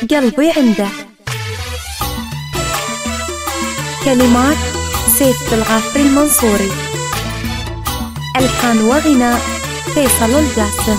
قلبي عنده. كلمات سيف الغافري المنصوري، ألحان وغناء فيصل الجاسم.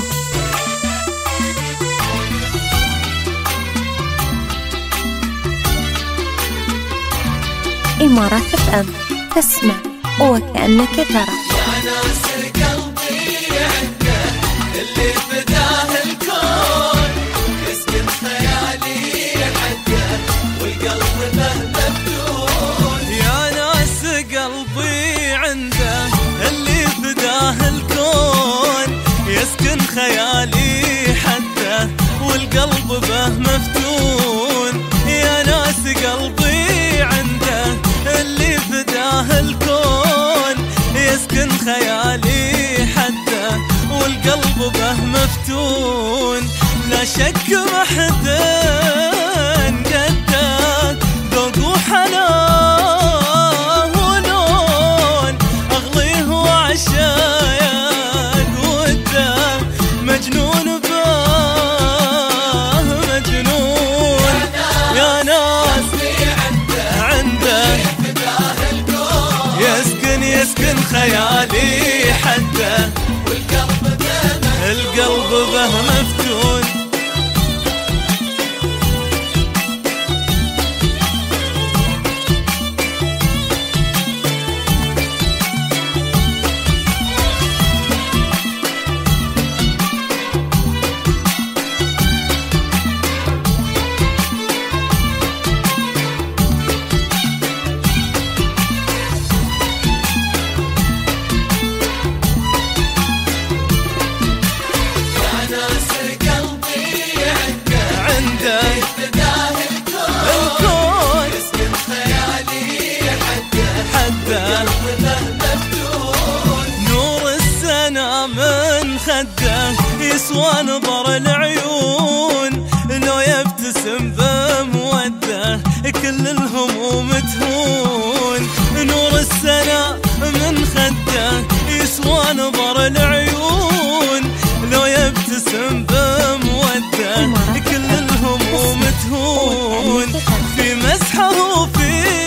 إمارات FM، تسمع وكأنك ترى. يا ناس قلبي عنده اللي فداه الكون، يسكن خيالي حده والقلب له مفتون. يا ناس قلبي عنده اللي فداه الكون، يسكن خيالي حده والقلب به مفتون. يا ناس قلبي عنده اللي فداه الكون، يسكن خيالي حده والقلب به مفتون. لا شك محدن قده ذوق وحنان ولون، أغليه وعشاق وده مجنون باه مجنون. يا ناس عنده يسكن خيالي حده القلب به مفتون. نور السنا من خده يسوى نظر العيون، لو يبتسم بموده كل الهموم تهون. نور السنا من خده يسوى نظر العيون، لو يبتسم بموده كل الهموم تهون. في مسحه وفي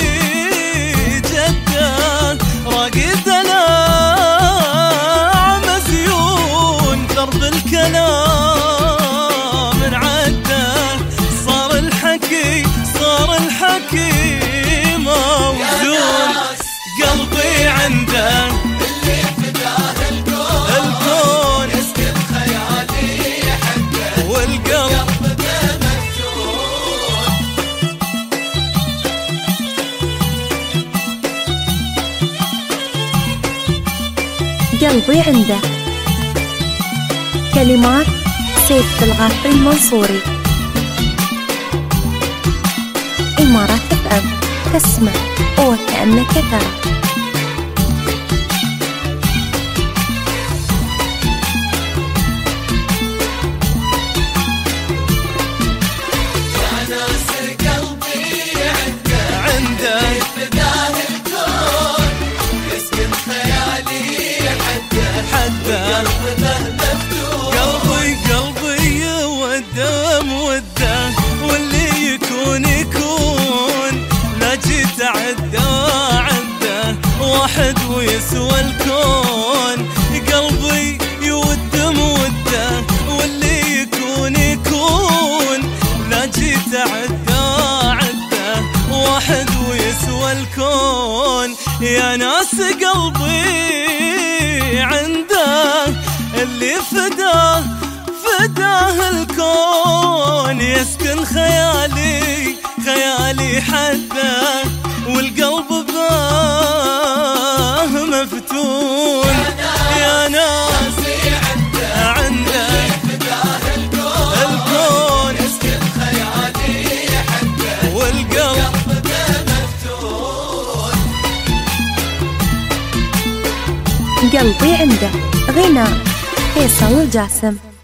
الكلام انعده، صار الحكي موزون. قلبي عنده اللي فداه الكون، يسكن خيالي حده والقلب به مفتون. قلبي عنده. كلمات سيف الغافري المنصوري، إمارات FM، تسمع وكأنك ترى. يا ناس قلبي عنده فداه الكون، يسكن خيالي حده القلب به مفتون. قلبي ودم وده واللي يكون يكون، لا جيت عده واحد ويسوى الكون. قلبي يودم وده واللي يكون يكون، لا جيت عده واحد ويسوى الكون. يا ناس قلبي عنده اللي فداه الكون، يسكن خيالي حده والقلب باه مفتون. يا ناس عنده الكون، يسكن خيالي حده والقلب به مفتون. قلبي عنده، غناء فيصل الجاسم.